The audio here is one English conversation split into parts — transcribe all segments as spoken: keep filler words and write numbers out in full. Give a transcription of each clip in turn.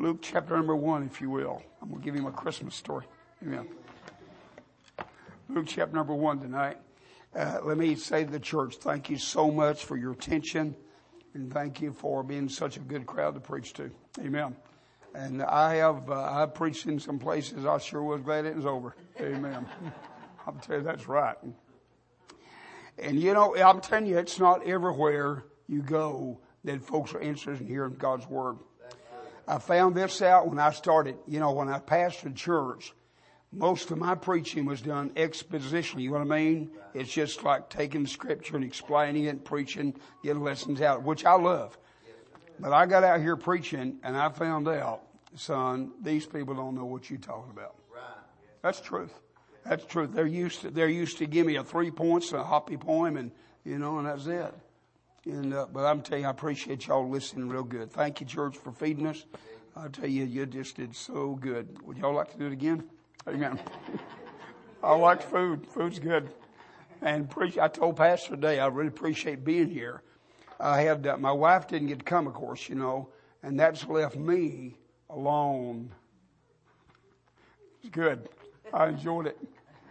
Luke chapter number one, if you will. I'm going to give you my Christmas story. Amen. Luke chapter number one tonight. Uh, let me say to the church, thank you so much for your attention, and thank you for being such a good crowd to preach to. Amen. And I have, uh, I've preached in some places I sure was glad it was over. Amen. I'll tell you, that's right. And you know, I'm telling you, it's not everywhere you go that folks are interested in hearing God's Word. I found this out when I started, you know, when I pastored church, most of my preaching was done expositionally, you know what I mean? It's just like taking scripture and explaining it and preaching, getting lessons out, which I love. But I got out here preaching and I found out, son, these people don't know what you're talking about. That's truth. That's truth. They're used to, they're used to give me a three points, a hoppy poem, and, you know, and that's it. And, uh, but I'm telling you, I appreciate y'all listening real good. Thank you, church, for feeding us. I tell you, you just did so good. Would y'all like to do it again? Amen. I like food. Food's good. And preach, I told Pastor today, I really appreciate being here. I had, uh, my wife didn't get to come, of course, you know, and that's left me alone. It's good. I enjoyed it.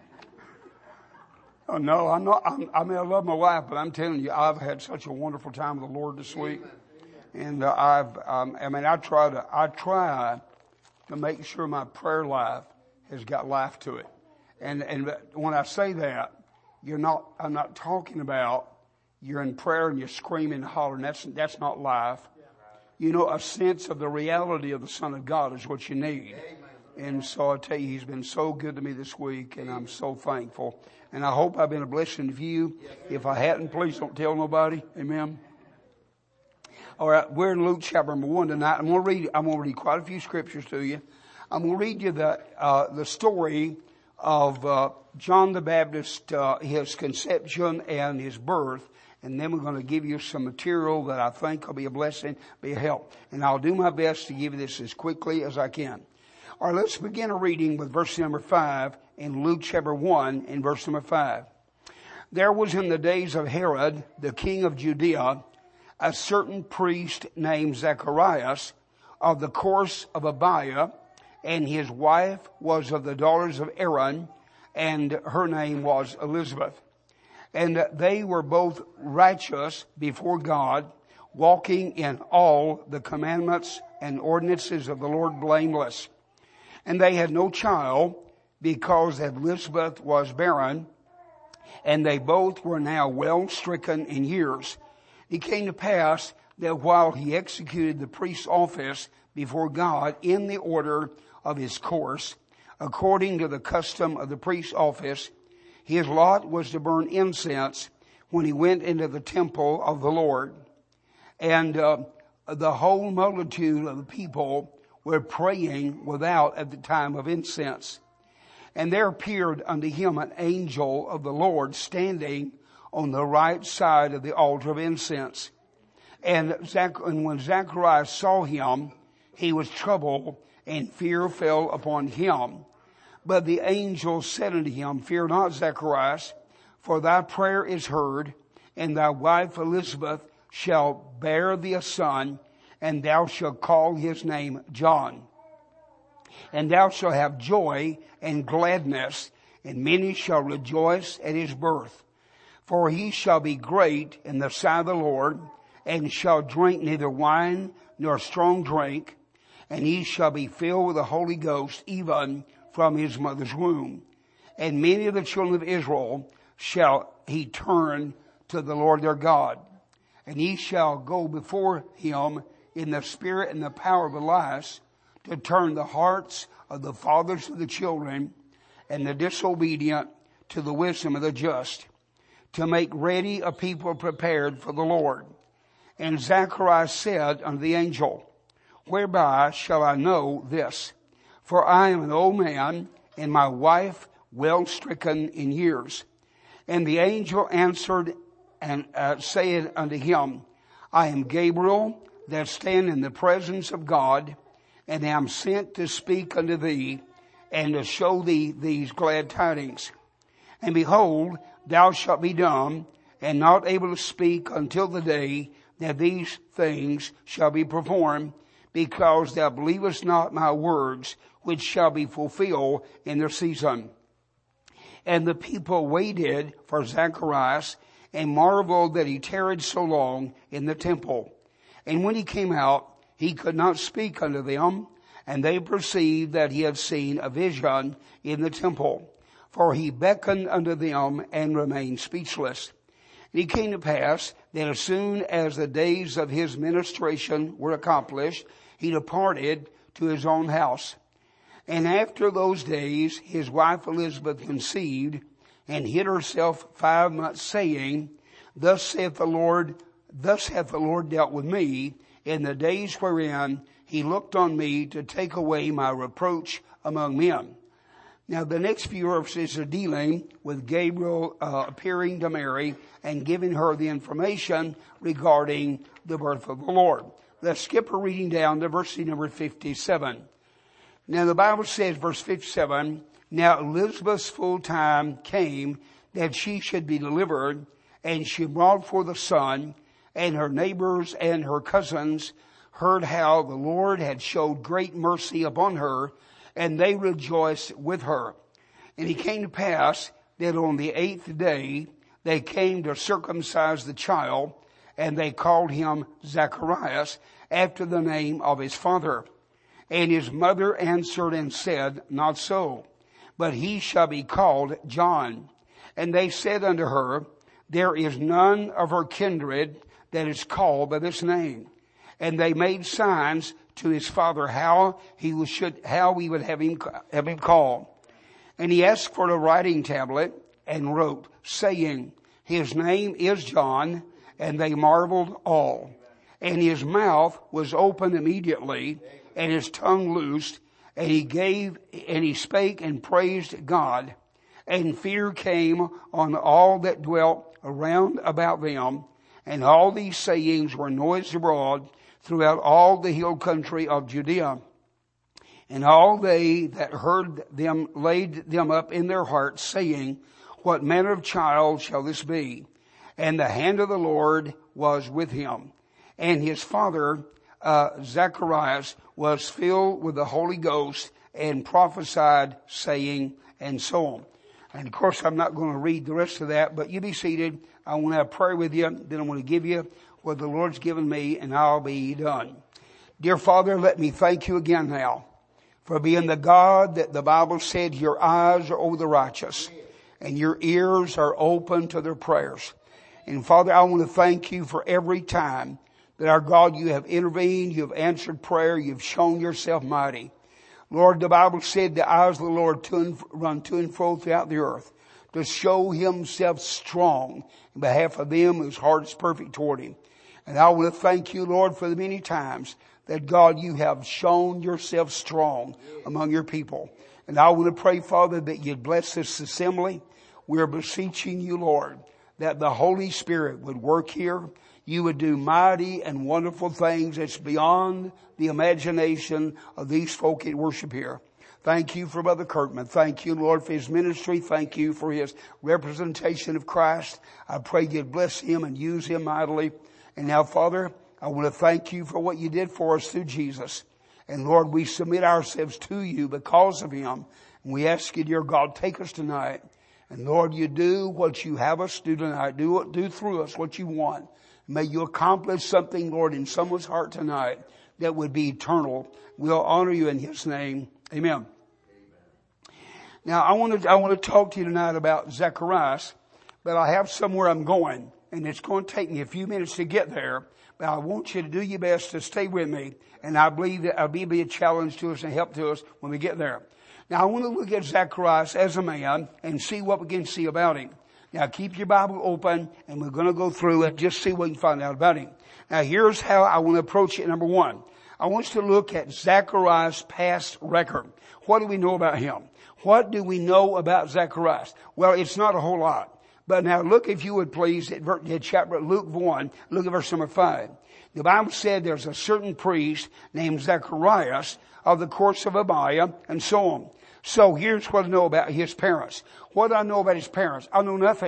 Oh, no, I'm not, I'm, I mean, I love my wife, but I'm telling you, I've had such a wonderful time with the Lord this week. And uh, I've, um, I mean, I try to, I try to make sure my prayer life has got life to it. And, and when I say that, you're not, I'm not talking about you're in prayer and you're screaming and hollering. That's, that's not life. You know, a sense of the reality of the Son of God is what you need. And so I tell you, He's been so good to me this week, and I'm so thankful. And I hope I've been a blessing to you. If I hadn't, please don't tell nobody. Amen. All right, we're in Luke chapter number one tonight. I'm going to read. I'm going to read quite a few scriptures to you. I'm going to read you the uh, the story of uh, John the Baptist, uh, his conception and his birth, and then we're going to give you some material that I think will be a blessing, be a help. And I'll do my best to give you this as quickly as I can. All right, let's begin a reading with verse number five in Luke chapter one and verse number five. There was in the days of Herod, the king of Judea, a certain priest named Zacharias of the course of Abiah, and his wife was of the daughters of Aaron, and her name was Elizabeth. And they were both righteous before God, walking in all the commandments and ordinances of the Lord blameless. And they had no child, because Elizabeth was barren, and they both were now well stricken in years. It came to pass that while he executed the priest's office before God in the order of his course, according to the custom of the priest's office, his lot was to burn incense when he went into the temple of the Lord. And uh, the whole multitude of the people were praying without at the time of incense. And there appeared unto him an angel of the Lord standing on the right side of the altar of incense. And, Zach- and when Zacharias saw him, he was troubled, and fear fell upon him. But the angel said unto him, Fear not, Zacharias, for thy prayer is heard, and thy wife Elizabeth shall bear thee a son, and thou shalt call his name John. And thou shalt have joy and gladness, and many shall rejoice at his birth. For he shall be great in the sight of the Lord, and shall drink neither wine nor strong drink, and he shall be filled with the Holy Ghost even from his mother's womb. And many of the children of Israel shall he turn to the Lord their God. And he shall go before him in the spirit and the power of Elias, to turn the hearts of the fathers to the children, and the disobedient to the wisdom of the just, to make ready a people prepared for the Lord. And Zacharias said unto the angel, Whereby shall I know this? For I am an old man, and my wife well stricken in years. And the angel answered and uh, said unto him, I am Gabriel, that stand in the presence of God, and am sent to speak unto thee, and to show thee these glad tidings. And behold, thou shalt be dumb, and not able to speak until the day that these things shall be performed, because thou believest not my words, which shall be fulfilled in their season. And the people waited for Zacharias and marveled that he tarried so long in the temple. And when he came out, he could not speak unto them, and they perceived that he had seen a vision in the temple. For he beckoned unto them and remained speechless. And it came to pass that as soon as the days of his ministration were accomplished, he departed to his own house. And after those days, his wife Elizabeth conceived and hid herself five months, saying, Thus saith the Lord, thus hath the Lord dealt with me in the days wherein he looked on me to take away my reproach among men. Now the next few verses are dealing with Gabriel uh, appearing to Mary and giving her the information regarding the birth of the Lord. Let's skip a reading down to verse number fifty-seven. Now the Bible says, verse fifty-seven, Now Elizabeth's full time came that she should be delivered, and she brought forth a son, and her neighbors and her cousins heard how the Lord had showed great mercy upon her, and they rejoiced with her. And it came to pass that on the eighth day they came to circumcise the child, and they called him Zacharias, after the name of his father. And his mother answered and said, Not so, but he shall be called John. And they said unto her, There is none of her kindred that is called by this name. And they made signs to his father how he was, should, how we would have him, have him called. And he asked for a writing tablet and wrote, saying, His name is John. And they marveled all. And his mouth was opened immediately, and his tongue loosed, and he gave, and he spake and praised God. And fear came on all that dwelt around about them, and all these sayings were noised abroad throughout all the hill country of Judea. And all they that heard them laid them up in their hearts, saying, What manner of child shall this be? And the hand of the Lord was with him. And his father, uh, Zacharias, was filled with the Holy Ghost and prophesied, saying, and so on. And of course, I'm not going to read the rest of that, but you be seated. I want to have prayer with you. Then I want to give you what the Lord's given me, and I'll be done. Dear Father, let me thank you again now for being the God that the Bible said your eyes are over the righteous and your ears are open to their prayers. And Father, I want to thank you for every time that our God, you have intervened, you have answered prayer, you've shown yourself mighty. Lord, the Bible said the eyes of the Lord to and, run to and fro throughout the earth to show himself strong in behalf of them whose heart is perfect toward him. And I want to thank you, Lord, for the many times that, God, you have shown yourself strong among your people. And I want to pray, Father, that you'd bless this assembly. We're beseeching you, Lord, that the Holy Spirit would work here. You would do mighty and wonderful things that's beyond the imagination of these folk that worship here. Thank you for Brother Kirkman. Thank you, Lord, for his ministry. Thank you for his representation of Christ. I pray you'd bless him and use him mightily. And now, Father, I want to thank you for what you did for us through Jesus. And Lord, we submit ourselves to you because of him. And we ask you, dear God, take us tonight. And Lord, you do what you have us do tonight. Do, do through us what you want. May you accomplish something, Lord, in someone's heart tonight that would be eternal. We'll honor you in his name. Amen. Amen. Now, I want to, I want to talk to you tonight about Zacharias, but I have somewhere I'm going, and it's going to take me a few minutes to get there, but I want you to do your best to stay with me, and I believe that it'll be a challenge to us and help to us when we get there. Now, I want to look at Zacharias as a man and see what we can see about him. Now, keep your Bible open, and we're going to go through and just see what we can find out about him. Now, here's how I want to approach it. Number one, I want us to look at Zacharias' past record. What do we know about him? What do we know about Zacharias? Well, it's not a whole lot. But now look, if you would please, at chapter Luke one, look at verse number five. The Bible said there's a certain priest named Zacharias of the course of Abiah, and so on. So here's what I know about his parents. What do I know about his parents? I know nothing.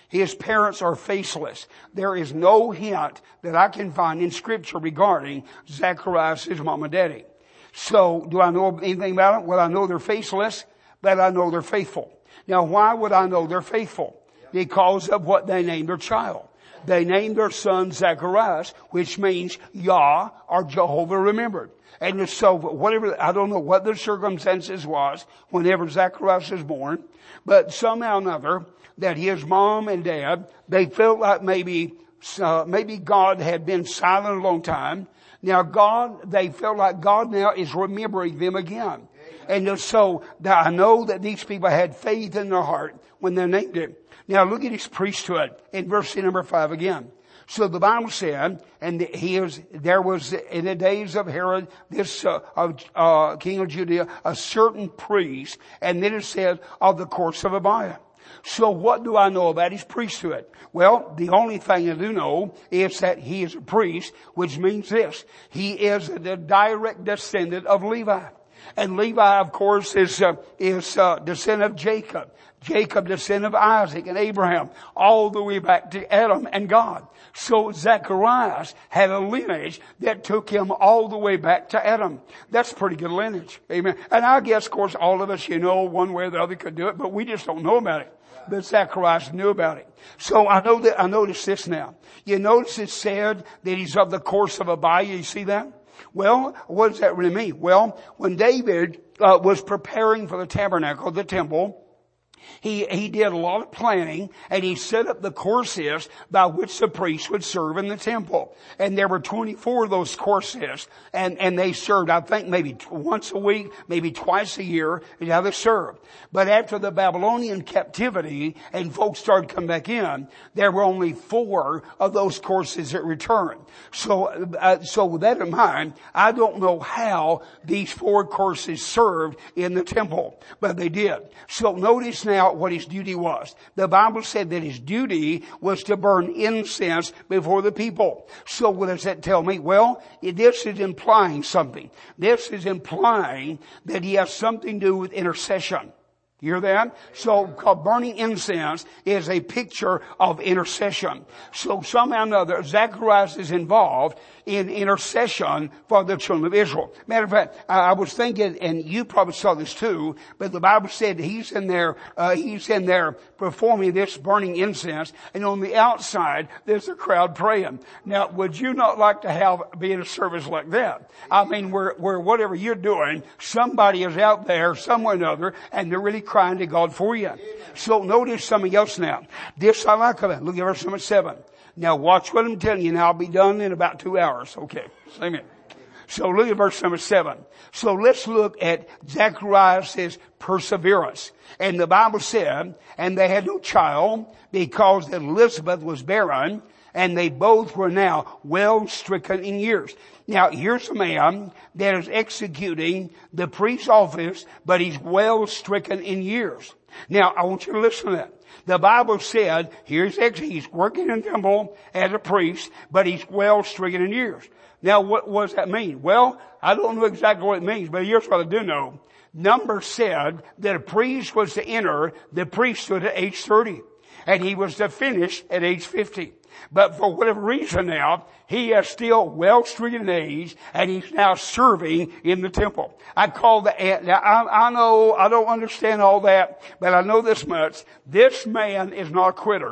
His parents are faceless. There is no hint that I can find in Scripture regarding Zacharias' mom and daddy. So, do I know anything about it? Well, I know they're faceless, but I know they're faithful. Now, why would I know they're faithful? Because of what they named their child. They named their son Zacharias, which means Yah or Jehovah remembered. And so whatever, I don't know what the circumstances was whenever Zacharias was born, but somehow or another that his mom and dad, they felt like maybe, uh, maybe God had been silent a long time. Now God, they felt like God now is remembering them again. And so I know that these people had faith in their heart when they named him. Now look at his priesthood in verse number five again. So the Bible said, and he is, there was in the days of Herod, this, uh, of, uh, king of Judea, a certain priest, and then it said of the course of Abiah. So what do I know about his priesthood? Well, the only thing I do know is that he is a priest, which means this. He is the direct descendant of Levi. And Levi, of course, is, uh, is, uh, descendant of Jacob. Jacob, descendant of Isaac and Abraham, all the way back to Adam and God. So Zacharias had a lineage that took him all the way back to Adam. That's pretty good lineage. Amen. And I guess, of course, all of us, you know, one way or the other could do it, but we just don't know about it. But Zacharias knew about it. So I know that, I notice this now. You notice it said that he's of the course of Abiah. You see that? Well, what does that really mean? Well, when David uh, was preparing for the tabernacle, the temple, He, he did a lot of planning, and he set up the courses by which the priests would serve in the temple. And there were twenty-four of those courses, and, and they served, I think, maybe once a week, maybe twice a year, is how they served. But after the Babylonian captivity, and folks started coming back in, there were only four of those courses that returned. So, uh, so with that in mind, I don't know how these four courses served in the temple, but they did. So notice now what his duty was. The Bible said that his duty was to burn incense before the people. So what does that tell me? Well, this is implying something. This is implying that he has something to do with intercession. You hear that? So burning incense is a picture of intercession. So somehow or another, Zacharias is involved in intercession for the children of Israel. Matter of fact, I was thinking, and you probably saw this too, but the Bible said he's in there, uh, he's in there performing this burning incense, and on the outside, there's a crowd praying. Now, would you not like to have, be in a service like that? I mean, where, where whatever you're doing, somebody is out there, somewhere or another, and they're really crying to God for you. So notice something else now. This I like about it. Look at verse number seven. Now watch what I'm telling you, and I'll be done in about two hours. Okay. Amen. So look at verse number seven. So let's look at Zacharias' perseverance. And the Bible said, and they had no child because Elizabeth was barren, and they both were now well stricken in years. Now here's a man that is executing the priest's office, but he's well stricken in years. Now I want you to listen to that. The Bible said, here's, he's working in the temple as a priest, but he's well stricken in years. Now what, what does that mean? Well, I don't know exactly what it means, but here's what I do know. Numbers said that a priest was to enter the priesthood at age thirty, and he was to finish at age fifty. But for whatever reason now, he is still well stricken in age, and he's now serving in the temple. I call the, now I, I know, I don't understand all that, but I know this much. This man is not a quitter.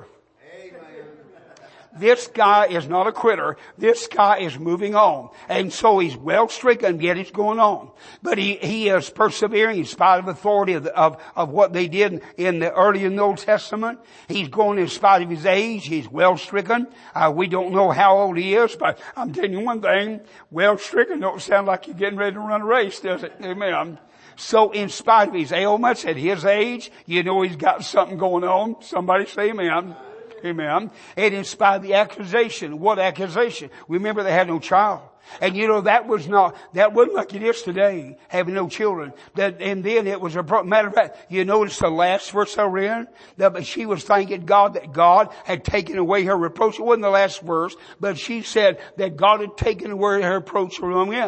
This guy is not a quitter. This guy is moving on. And so he's well stricken, yet he's going on. But he, he is persevering in spite of authority of, the, of, of what they did in the early in the Old Testament. He's going in spite of his age. He's well stricken. Uh, we don't know how old he is, but I'm telling you one thing. Well stricken don't sound like you're getting ready to run a race, does it? Amen. So in spite of his ailments at his age, you know he's got something going on. Somebody say amen. Amen. And in spite of the accusation, what accusation? Remember, they had no child. And you know, that was not, that wasn't like it is today, having no children. That, and then it was a, matter of fact, you notice the last verse I read, that she was thanking God that God had taken away her reproach. It wasn't the last verse, but she said that God had taken away her reproach from him.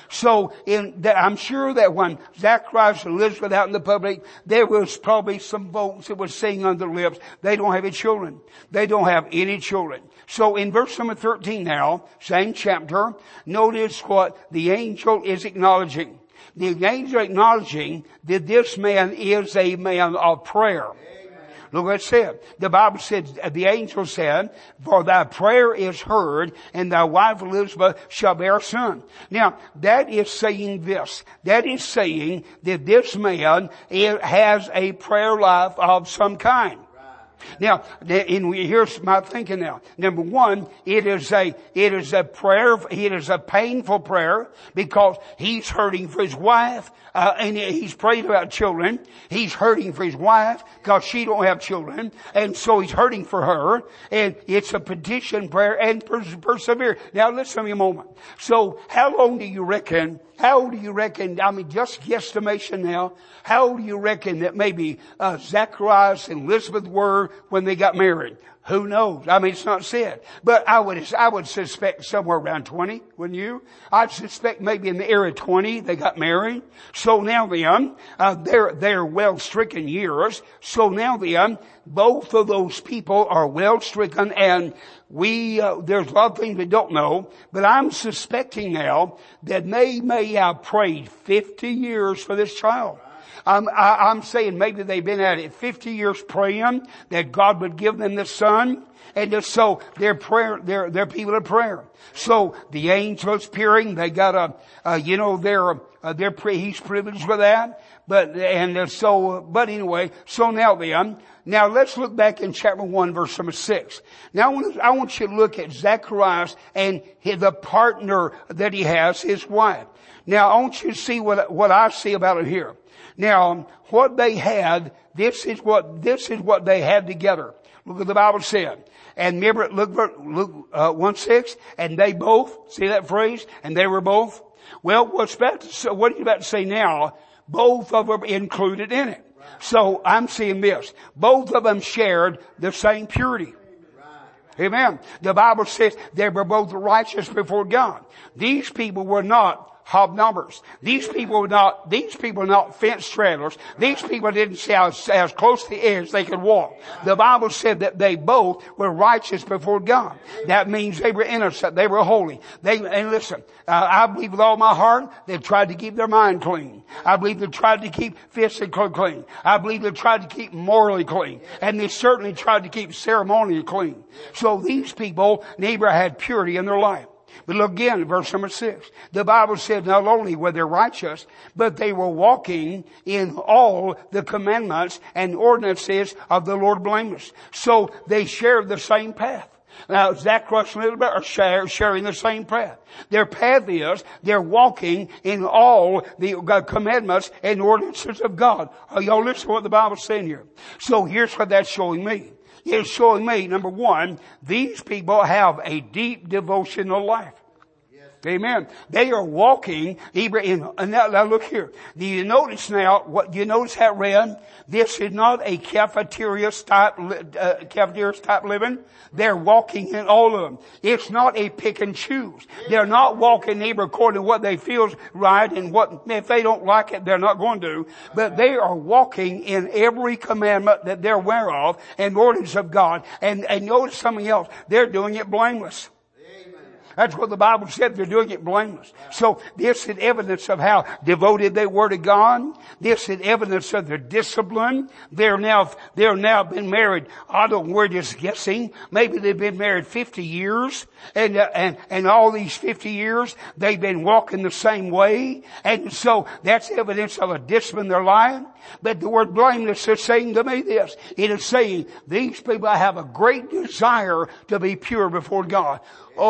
So in that, I'm sure that when Zacharias and Elizabeth out in the public, there was probably some folks that were saying on their lips, they don't have any children. They don't have any children. So in verse number thirteen now, same chapter, notice what the angel is acknowledging. The angel acknowledging that this man is a man of prayer. Look what it said. The Bible said, the angel said, for thy prayer is heard, and thy wife Elizabeth shall bear a son. Now, that is saying this. That is saying that this man has a prayer life of some kind. Now, and here's my thinking now. Number one, it is a, it is a prayer, it is a painful prayer because he's hurting for his wife, uh, and he's praying about children. He's hurting for his wife because she don't have children, and so he's hurting for her, and it's a petition prayer and pers- persevere. Now listen to me a moment. So how long do you reckon How old do you reckon, I mean, just guesstimation now, how old do you reckon that maybe uh, Zacharias and Elizabeth were when they got married? Who knows? I mean, it's not said. But I would, I would suspect somewhere around twenty, wouldn't you? I'd suspect maybe in the era twenty they got married. So now then, uh, they're, they're well-stricken years. So now then, both of those people are well-stricken, and we, uh, there's a lot of things we don't know, but I'm suspecting now that they may have prayed fifty years for this child. I'm, I, I'm saying maybe they've been at it fifty years praying that God would give them the son. And just so they're prayer, they're, they're people of prayer. So the angels appearing, they got a, uh, you know, they're, uh, they're, he's privileged with that. But, and so, but anyway, so now then, now let's look back in chapter one, verse number six. Now I want, I want you to look at Zacharias and his, the partner that he has, his wife. Now I want you to see what, what I see about it here. Now, what they had, this is what, this is what they had together. Look what the Bible said. And remember, look, look, uh, one six, and they both, see that phrase? And they were both. Well, what's about to, what are you about to say now? Both of them included in it. So I'm seeing this. Both of them shared the same purity. Amen. The Bible says they were both righteous before God. These people were not hobnobbers. These people were not, these people were not fence straddlers. These people didn't see as, as close to the edge they could walk. The Bible said that they both were righteous before God. That means they were innocent. They were holy. They, and listen, uh, I believe with all my heart they tried to keep their mind clean. I believe they tried to keep physically clean. I believe they tried to keep morally clean. And they certainly tried to keep ceremonially clean. So these people, neighbor, had purity in their life. But look again, verse number six. The Bible said not only were they righteous, but they were walking in all the commandments and ordinances of the Lord blameless. So they shared the same path. Now, Zacharias and Elizabeth are share, sharing the same path. Their path is they're walking in all the commandments and ordinances of God. Are y'all listening to what the Bible's saying here? So here's what that's showing me. It's showing me, number one, these people have a deep devotional life. Yes. Amen. They are walking even in, and now, now look here. Do you notice now, what, do you notice that read? This is not a cafeteria type, uh, cafeteria type living. They're walking in all of them. It's not a pick and choose. They're not walking neighbor according to what they feel right and what, if they don't like it, they're not going to. But they are walking in every commandment that they're aware of and ordinance of God. And, and notice something else. They're doing it blameless. That's what the Bible said. They're doing it blameless. So this is evidence of how devoted they were to God. This is evidence of their discipline. They're now, they're now been married. I don't, we're just guessing. Maybe they've been married fifty years. And, uh, and, and all these fifty years, they've been walking the same way. And so that's evidence of a discipline in their life. But the word blameless is saying to me this. It is saying these people have a great desire to be pure before God.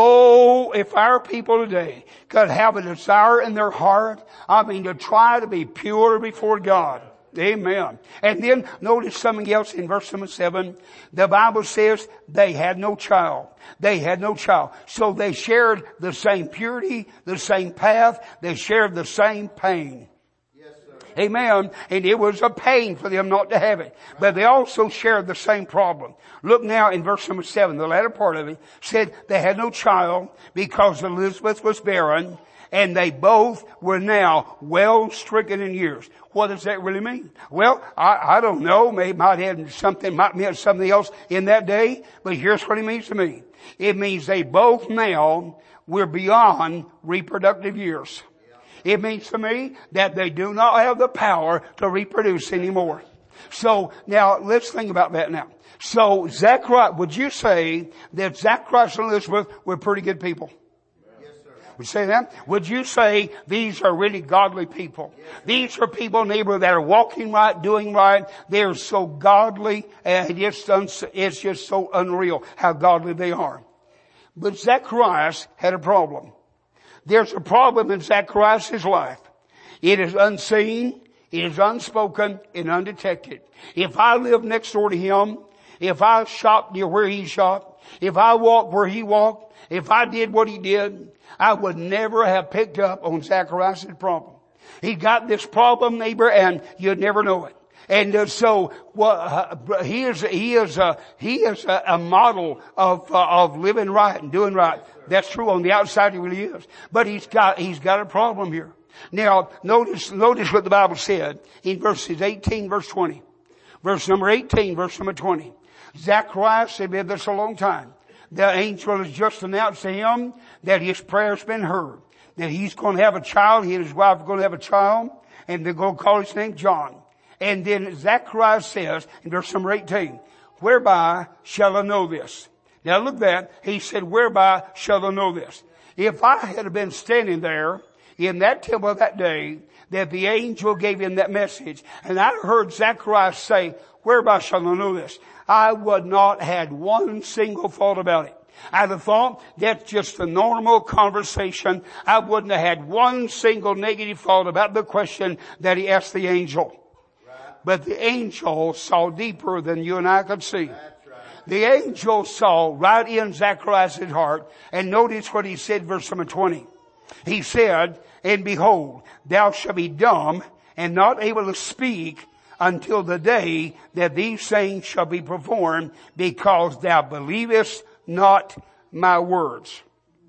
Oh, if our people today could have a desire in their heart, I mean, to try to be pure before God. Amen. And then notice something else in verse number seven. The Bible says they had no child. They had no child. So they shared the same purity, the same path. They shared the same pain. Amen. And it was a pain for them not to have it. But they also shared the same problem. Look now in verse number seven. The latter part of it said they had no child because Elizabeth was barren And they both were now well stricken in years. What does that really mean? Well, I, I don't know. Maybe it might have something, might mean something else in that day. But here's what it means to me. It means they both now were beyond reproductive years. It means to me that they do not have the power to reproduce anymore. So now let's think about that now. So Zacharias, would you say that Zacharias and Elizabeth were pretty good people? Yes, sir. Would you say that? Would you say these are really godly people? Yes. These are people, neighbor, that are walking right, doing right. They're so godly, and it's, it's just so unreal how godly they are. But Zacharias had a problem. There's a problem in Zacharias' life. It is unseen, it is unspoken, and undetected. If I lived next door to him, if I shopped near where he shopped, if I walked where he walked, if I did what he did, I would never have picked up on Zacharias' problem. He got this problem, neighbor, and you'd never know it. And uh, so, well, uh, he is, he is, uh, he is a, a model of, uh, of living right and doing right. That's true. On the outside, he really is. But he's got, he's got a problem here. Now, notice, notice what the Bible said in verses eighteen, verse twenty. Verse number eighteen, verse number twenty. Zacharias had been this a long time. The angel has just announced to him that his prayer's been heard. That he's going to have a child. He and his wife are going to have a child. And they're going to call his name John. And then Zacharias says in verse number eighteen, whereby shall I know this? Now look at that. He said, whereby shall I know this? If I had been standing there in that temple that day, that the angel gave him that message, and I heard Zacharias say, whereby shall I know this? I would not have had one single thought about it. I'd have thought that's just a normal conversation. I wouldn't have had one single negative thought about the question that he asked the angel. But the angel saw deeper than you and I could see. That's right. The angel saw right in Zacharias' heart. And notice what he said, verse number twenty. He said, and behold, thou shalt be dumb and not able to speak until the day that these things shall be performed, because thou believest not my words.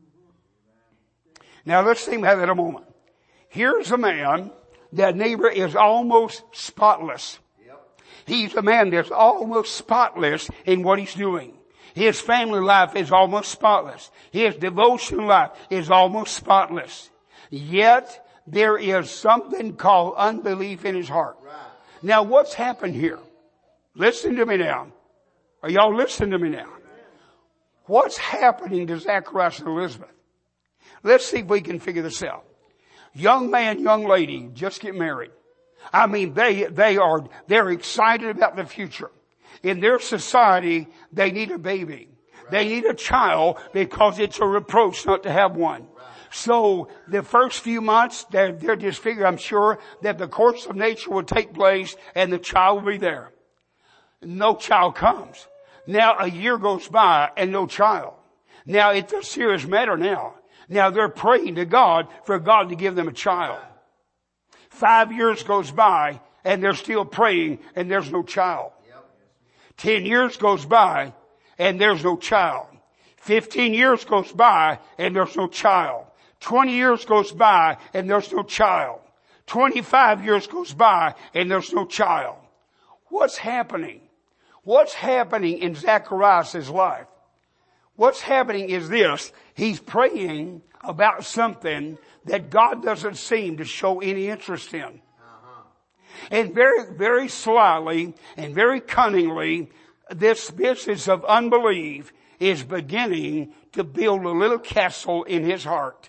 Now let's think about that a moment. Here's a man that, neighbor, is almost spotless. Yep. He's a man that's almost spotless in what he's doing. His family life is almost spotless. His devotion life is almost spotless. Yet there is something called unbelief in his heart. Right. Now what's happened here? Listen to me now. Are y'all listening to me now? What's happening to Zacharias and Elizabeth? Let's see if we can figure this out. Young man, young lady, just get married. I mean, they, they are, they're excited about the future. In their society, they need a baby. Right. They need a child because it's a reproach not to have one. Right. So the first few months, they're, they're just figuring, I'm sure, that the course of nature will take place and the child will be there. No child comes. Now a year goes by and no child. Now it's a serious matter now. Now they're praying to God for God to give them a child. Five years goes by and they're still praying and there's no child. Ten years goes by and there's no child. Fifteen years goes by and there's no child. Twenty years goes by and there's no child. Twenty-five years goes by and there's no child. What's happening? What's happening in Zacharias' life? What's happening is this. He's praying about something that God doesn't seem to show any interest in. Uh-huh. And very, very slyly and very cunningly, this business of unbelief is beginning to build a little castle in his heart.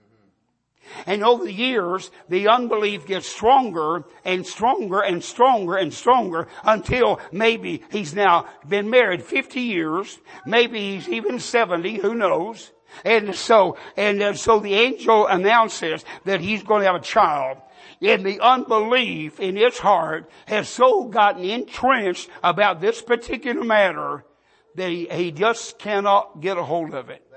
And over the years, the unbelief gets stronger and stronger and stronger and stronger until maybe he's now been married fifty years. Maybe he's even seventy, who knows. And so, and uh, so the angel announces that he's going to have a child. And the unbelief in his heart has so gotten entrenched about this particular matter that he, he just cannot get a hold of it.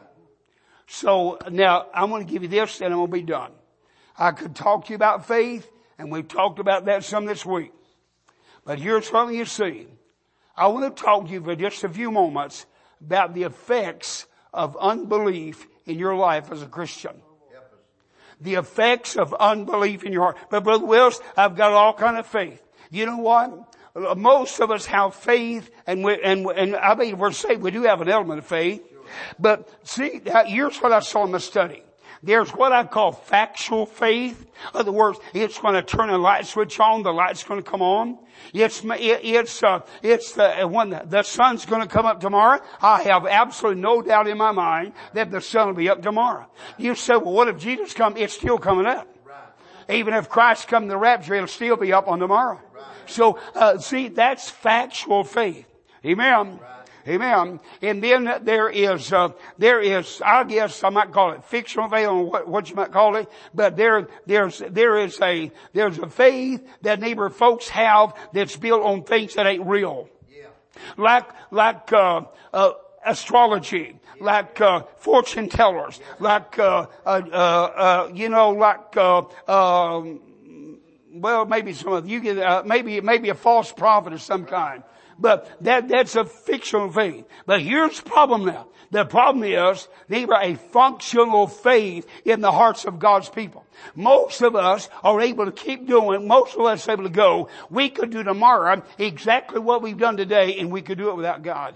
So now I'm going to give you this and I'm going to be done. I could talk to you about faith, and we've talked about that some this week. But here's something you see. I want to talk to you for just a few moments about the effects of unbelief in your life as a Christian. The effects of unbelief in your heart. But Brother Wills, I've got all kind of faith. You know what? Most of us have faith, and we, and, and I mean, we're saved. We do have an element of faith. But see, here's what I saw in the study. There's what I call factual faith. In other words, it's going to turn a light switch on, the light's going to come on. It's, it, it's, uh, it's the, when the, the sun's going to come up tomorrow, I have absolutely no doubt in my mind that the sun will be up tomorrow. You say, well, what if Jesus come? It's still coming up. Even if Christ come in the rapture, it'll still be up on tomorrow. So, uh, see, that's factual faith. Amen. Amen. And then there is, uh, there is, I guess I might call it fictional faith, or what, what you might call it, but there, there's, there is a, there's a faith that neighbor folks have that's built on things that ain't real. Yeah. Like, like, uh, uh, astrology, like, uh, fortune tellers, like, uh, uh, uh, uh you know, like, uh, um, well, maybe some of you get, uh, maybe, maybe a false prophet of some kind. But that, that's a fictional faith. But here's the problem now. The problem is, neighbor, a functional faith in the hearts of God's people. Most of us are able to keep doing, most of us are able to go, we could do tomorrow exactly what we've done today, and we could do it without God.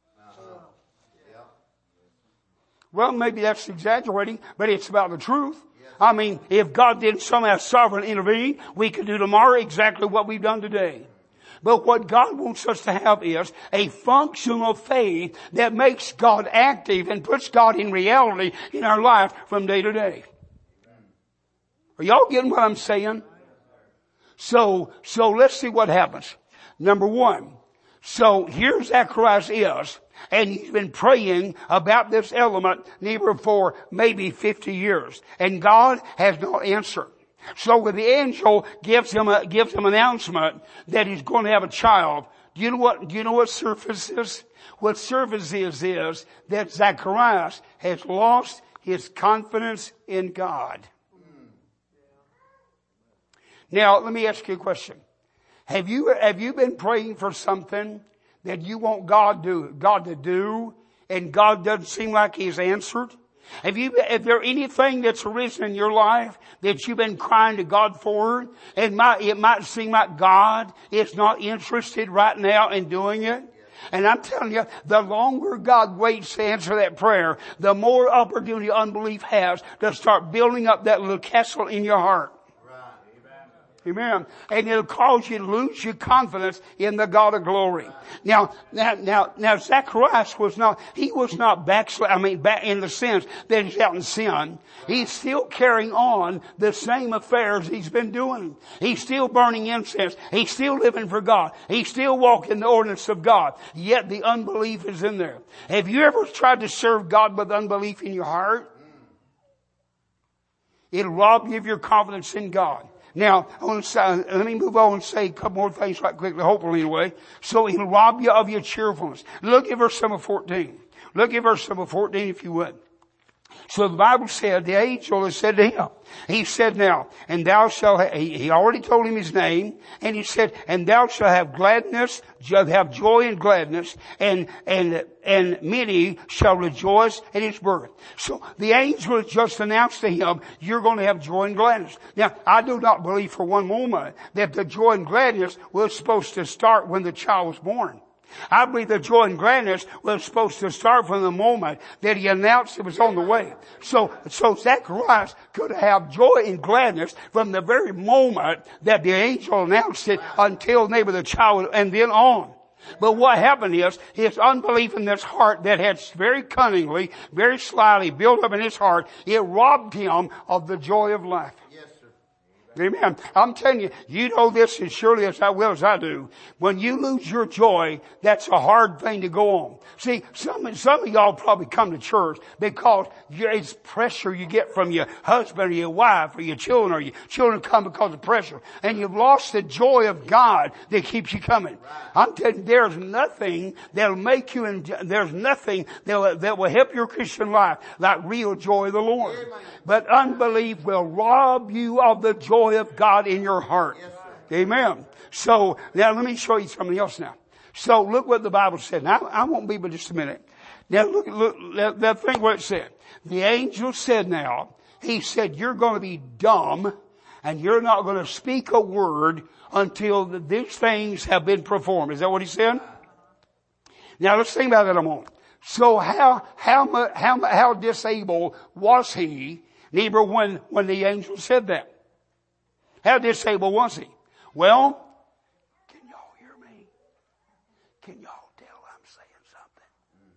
Well, maybe that's exaggerating, but it's about the truth. I mean, if God didn't somehow sovereignly intervene, we could do tomorrow exactly what we've done today. But what God wants us to have is a functional faith that makes God active and puts God in reality in our life from day to day. Are y'all getting what I'm saying? So, so let's see what happens. Number one. So here Zacharias is, and he's been praying about this element neighbor for maybe fifty years. And God has not answered. So when the angel gives him a, gives him an announcement that he's going to have a child, do you know what, do you know what surface is? What surface is, is that Zacharias has lost his confidence in God. Now, let me ask you a question. Have you, have you been praying for something that you want God do, God to do, and God doesn't seem like He's answered? Have you, is there anything that's arisen in your life that you've been crying to God for? It might, it might seem like God is not interested right now in doing it. And I'm telling you, the longer God waits to answer that prayer, the more opportunity unbelief has to start building up that little castle in your heart. Amen. And it'll cause you to lose your confidence in the God of glory. Now, now, now, now, Zacharias was not, he was not backslid, I mean, back in the sense that he's out in sin. He's still carrying on the same affairs he's been doing. He's still burning incense. He's still living for God. He's still walking the ordinance of God. Yet the unbelief is in there. Have you ever tried to serve God with unbelief in your heart? It'll rob you of your confidence in God. Now, I want to say, let me move on and say a couple more things right quickly, hopefully anyway. So he'll rob you of your cheerfulness. Look at verse number fourteen. Look at verse number fourteen if you would. So the Bible said, the angel has said to him, he said now, and thou shalt, ha-, he, he already told him his name, and he said, and thou shalt have gladness, shalt have joy and gladness, and, and, and many shall rejoice at his birth. So the angel has just announced to him, you're going to have joy and gladness. Now, I do not believe for one moment that the joy and gladness was supposed to start when the child was born. I believe the joy and gladness was supposed to start from the moment that he announced it was on the way. So, so Zacharias could have joy and gladness from the very moment that the angel announced it until maybe the child and then on. But what happened is, his unbelief in this heart that had very cunningly, very slyly built up in his heart, it robbed him of the joy of life. Amen. I'm telling you, you know this as surely as I will as I do. When you lose your joy, that's a hard thing to go on. See, some, some of y'all probably come to church because it's pressure you get from your husband or your wife or your children, or your children come because of pressure. And you've lost the joy of God that keeps you coming. I'm telling you, there's nothing that'll make you, enjoy, there's nothing that will, that will help your Christian life like real joy of the Lord. But unbelief will rob you of the joy of God in your heart. Yes, amen. So now let me show you something else now. So look what the Bible said. Now I won't be but just a minute. Now look, look, that, that thing what it said. The angel said now, He said, you're going to be dumb and you're not going to speak a word until these things have been performed. Is that what he said? Now let's think about that a moment. So how, how much, how, how disabled was he, neighbor, when, when the angel said that? How disabled was he? Well, can y'all hear me? Can y'all tell I'm saying something?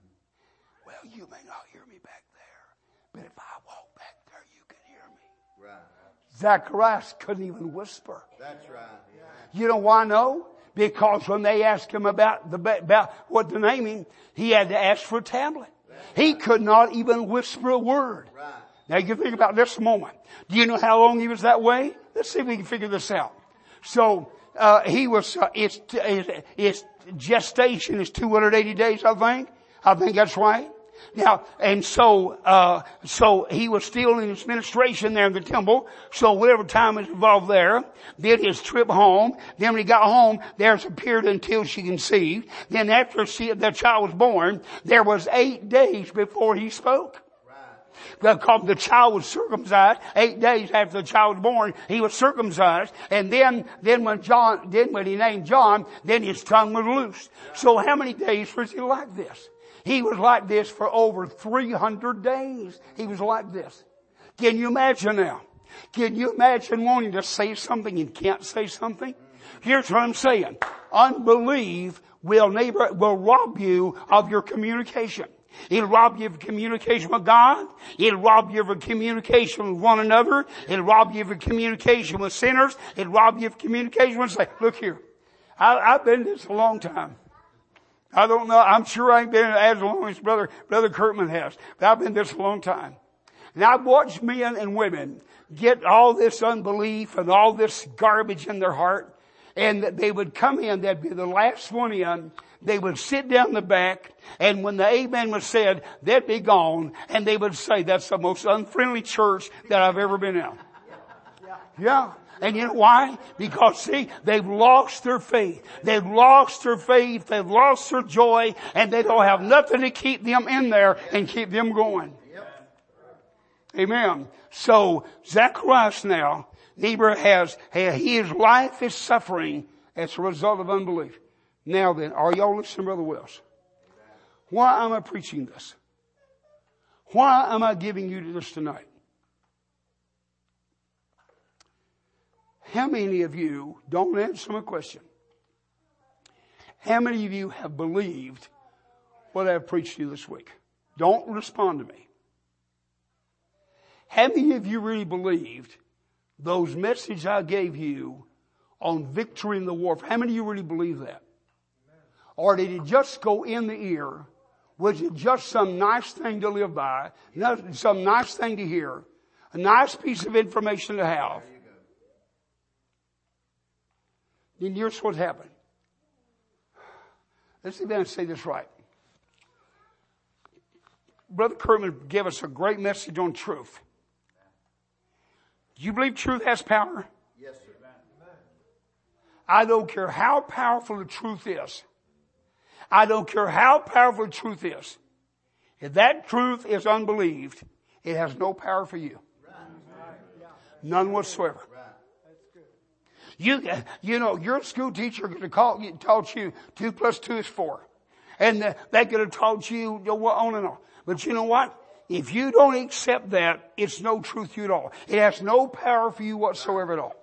Well, you may not hear me back there, but if I walk back there, you can hear me. Right. Zacharias couldn't even whisper. That's right. Yeah. You know why no? Because when they asked him about the, about what to name him, he had to ask for a tablet. He could not even whisper a word. Right. Now you think about this moment. Do you know how long he was that way? Let's see if we can figure this out. So, uh, he was, uh, it's, it's gestation is two hundred eighty days, I think. I think that's right. Now, and so, uh, so he was still in his ministration there in the temple. So whatever time was involved there, did his trip home. Then when he got home, there's a period until she conceived. Then after she, the child was born, there was eight days before he spoke. Because the child was circumcised, eight days after the child was born, he was circumcised. And then, then when John, then when he named John, then his tongue was loosed. So how many days was he like this? He was like this for over three hundred days. He was like this. Can you imagine now? Can you imagine wanting to say something and can't say something? Here's what I'm saying. Unbelief will neighbor, will rob you of your communication. It'll rob you of communication with God. It'll rob you of communication with one another. It'll rob you of communication with sinners. It'll rob you of communication with, say, look here. I, I've been this a long time. I don't know. I'm sure I ain't been as long as brother, brother Kurtman has, but I've been this a long time. And I've watched men and women get all this unbelief and all this garbage in their heart. And they would come in, they'd be the last one in. They would sit down the back, and when the amen was said, they'd be gone, and they would say, that's the most unfriendly church that I've ever been in. Yeah. And you know why? Because see, they've lost their faith. They've lost their faith. They've lost their joy, and they don't have nothing to keep them in there and keep them going. Amen. So, Zacharias now, neighbor has, his life is suffering as a result of unbelief. Now then, are y'all listening, Brother Wells? Why am I preaching this? Why am I giving you this tonight? How many of you, don't answer my question, how many of you have believed what I've preached to you this week? Don't respond to me. How many of you really believed those messages I gave you on victory in the warfare? How many of you really believe that? Or did it just go in the ear? Was it just some nice thing to live by? Some nice thing to hear? A nice piece of information to have? Then here's what happened. Let's see if I can say this right. Brother Kerman gave us a great message on truth. Do you believe truth has power? Yes, sir. I don't care how powerful the truth is. I don't care how powerful the truth is. If that truth is unbelieved, it has no power for you. None whatsoever. You, you know, your school teacher could have called, taught you two plus two is four. And uh, they could have taught you, you know, on and on. But you know what? If you don't accept that, it's no truth to you at all. It has no power for you whatsoever at all.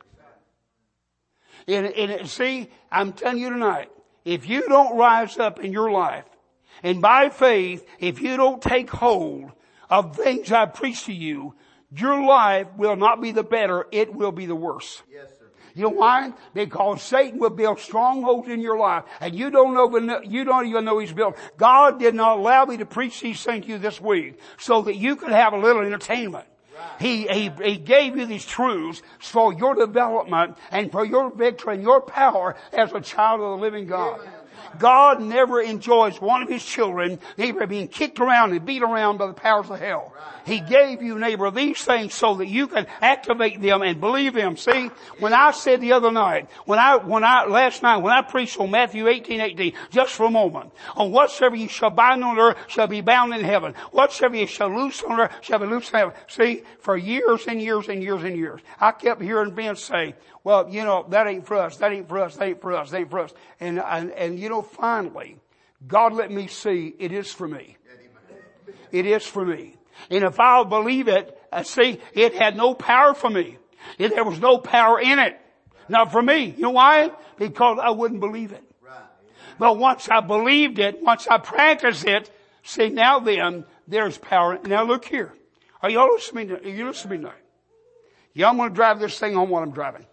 And, and see, I'm telling you tonight, if you don't rise up in your life, and by faith, if you don't take hold of things I preach to you, your life will not be the better, it will be the worse. Yes, sir. You know why? Because Satan will build strongholds in your life, and you don't know, you don't even know he's built. God did not allow me to preach these things to you this week so that you could have a little entertainment. He, he, he gave you these truths for your development and for your victory and your power as a child of the living God. God never enjoys one of His children, neighbor, being kicked around and beat around by the powers of hell. He gave you, neighbor, these things so that you can activate them and believe them. See, when I said the other night, when I, when I, last night, when I preached on Matthew eighteen eighteen, just for a moment, on whatsoever you shall bind on earth shall be bound in heaven. Whatsoever you shall loose on earth shall be loosed in heaven. See, for years and years and years and years, I kept hearing Ben say, well, you know, that ain't for us, that ain't for us, that ain't for us, that ain't for us. And, and, and you know, finally, God let me see it is for me. It is for me. And if I'll believe it, uh, see, it had no power for me. It, there was no power in it. Not for me. You know why? Because I wouldn't believe it. But once I believed it, once I practiced it, see, now then, there's power. Now look here. Are y'all listening to me? Are you listening to me now? Y'all want to drive this thing home while I'm driving?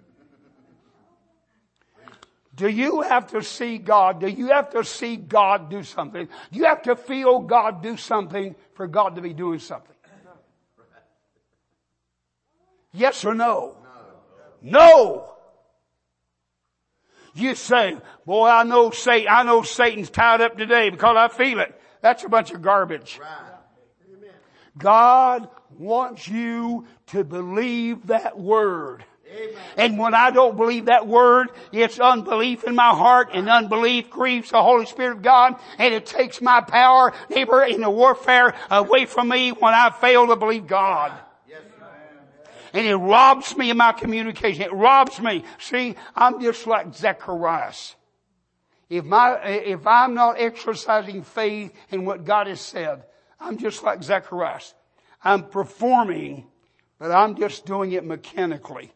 Do you have to see God? Do you have to see God do something? Do you have to feel God do something for God to be doing something? Yes or no? No. You say, boy, I know Satan, I know Satan's tied up today because I feel it. That's a bunch of garbage. God wants you to believe that word. Amen. And when I don't believe that word, it's unbelief in my heart, and unbelief grieves the Holy Spirit of God, and it takes my power, neighbor, in the warfare away from me when I fail to believe God. Yes, and it robs me of my communication. It robs me. See, I'm just like Zacharias. If my, if I'm not exercising faith in what God has said, I'm just like Zacharias. I'm performing, but I'm just doing it mechanically.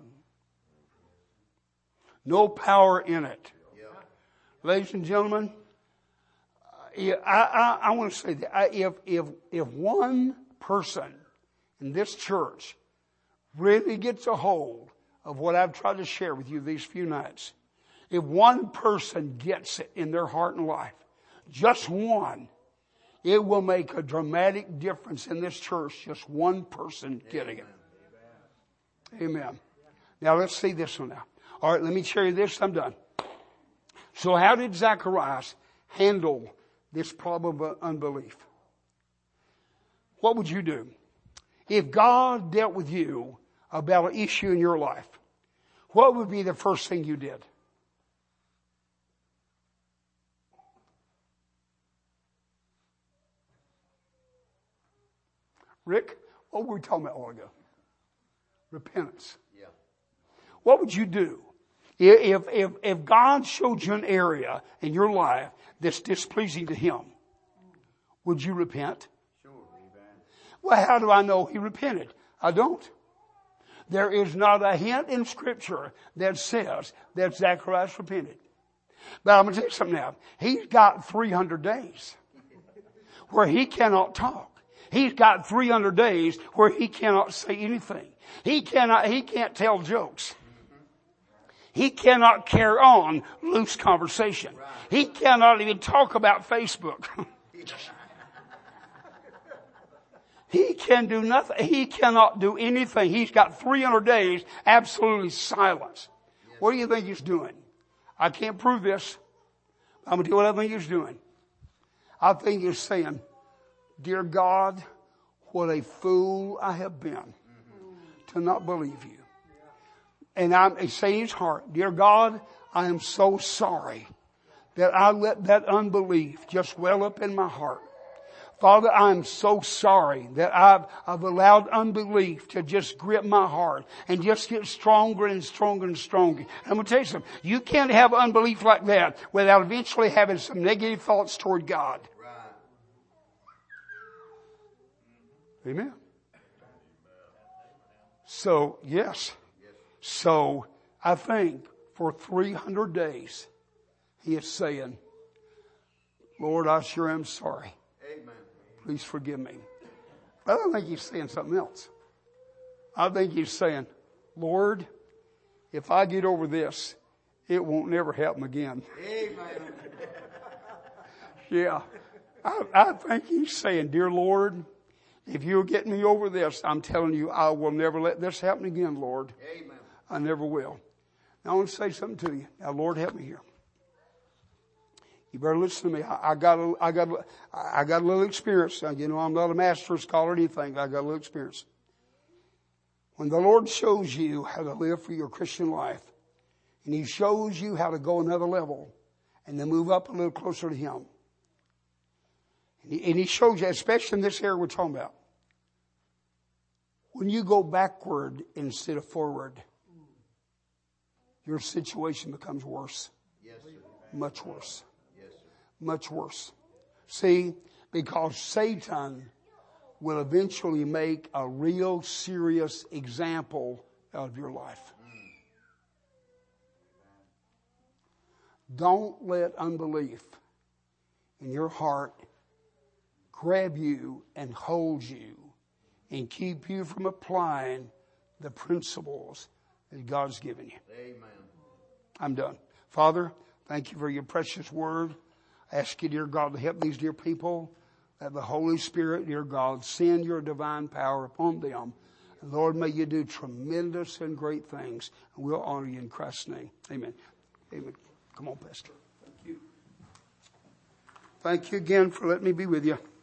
No power in it. Yeah. Ladies and gentlemen, I, I, I want to say that if, if, if one person in this church really gets a hold of what I've tried to share with you these few nights, if one person gets it in their heart and life, just one, it will make a dramatic difference in this church, just one person getting it. Amen. Now let's see this one now. All right, let me share you this. I'm done. So how did Zacharias handle this problem of unbelief? What would you do? If God dealt with you about an issue in your life, what would be the first thing you did? Rick, what were we talking about a while ago? Repentance. Yeah. What would you do? If, if, if God showed you an area in your life that's displeasing to Him, would you repent? Sure. Well, how do I know he repented? I don't. There is not a hint in Scripture that says that Zacharias repented. But I'm going to tell you something now. He's got three hundred days where he cannot talk. He's got three hundred days where he cannot say anything. He cannot, he can't tell jokes. He cannot carry on loose conversation. He cannot even talk about Facebook. He can do nothing. He cannot do anything. He's got three hundred days absolutely silence. What do you think he's doing? I can't prove this. I'm going to tell you what I think he's doing. I think he's saying, dear God, what a fool I have been to not believe you. And I'm saying in his heart, dear God, I am so sorry that I let that unbelief just well up in my heart. Father, I'm so sorry that I've, I've allowed unbelief to just grip my heart and just get stronger and stronger and stronger. I'm going to tell you something. You can't have unbelief like that without eventually having some negative thoughts toward God. Right. Amen. So, yes. So, I think for three hundred days, he is saying, Lord, I sure am sorry. Amen. Please forgive me. I don't think he's saying something else. I think he's saying, Lord, if I get over this, it won't never happen again. Amen. Yeah. I, I think he's saying, dear Lord, if you'll get me over this, I'm telling you, I will never let this happen again, Lord. Amen. I never will. Now I want to say something to you. Now, Lord, help me here. You better listen to me. I, I got a, I got, I got a little experience. Now, you know, I'm not a master scholar or anything. I got a little experience. When the Lord shows you how to live for your Christian life, and He shows you how to go another level, and then move up a little closer to Him, and He, and he shows you, especially in this area we're talking about, when you go backward instead of forward, your situation becomes worse. Yes, sir. Much worse. Yes, sir. Much worse. See, because Satan will eventually make a real serious example out of your life. Mm. Don't let unbelief in your heart grab you and hold you and keep you from applying the principles that God's given you. Amen. I'm done. Father, thank you for your precious word. I ask you, dear God, to help these dear people, that the Holy Spirit, dear God, send your divine power upon them. And Lord, may you do tremendous and great things. And we'll honor you in Christ's name. Amen. Amen. Come on, Pastor. Thank you. Thank you again for letting me be with you.